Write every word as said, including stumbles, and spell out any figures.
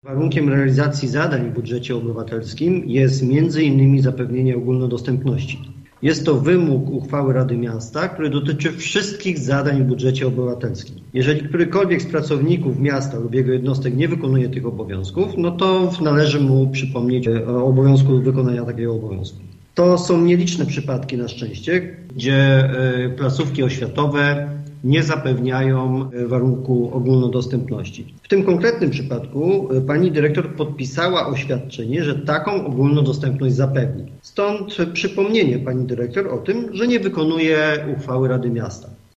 Warunkiem realizacji zadań w budżecie obywatelskim jest między innymi zapewnienie ogólnodostępności. Jest to wymóg uchwały Rady Miasta, który dotyczy wszystkich zadań w budżecie obywatelskim. Jeżeli którykolwiek z pracowników miasta lub jego jednostek nie wykonuje tych obowiązków, no to należy mu przypomnieć o obowiązku wykonania takiego obowiązku. To są nieliczne przypadki na szczęście, gdzie placówki oświatowe nie zapewniają warunku ogólnodostępności. W tym konkretnym przypadku pani dyrektor podpisała oświadczenie, że taką ogólnodostępność zapewni. Stąd przypomnienie pani dyrektor o tym, że nie wykonuje uchwały Rady Miasta.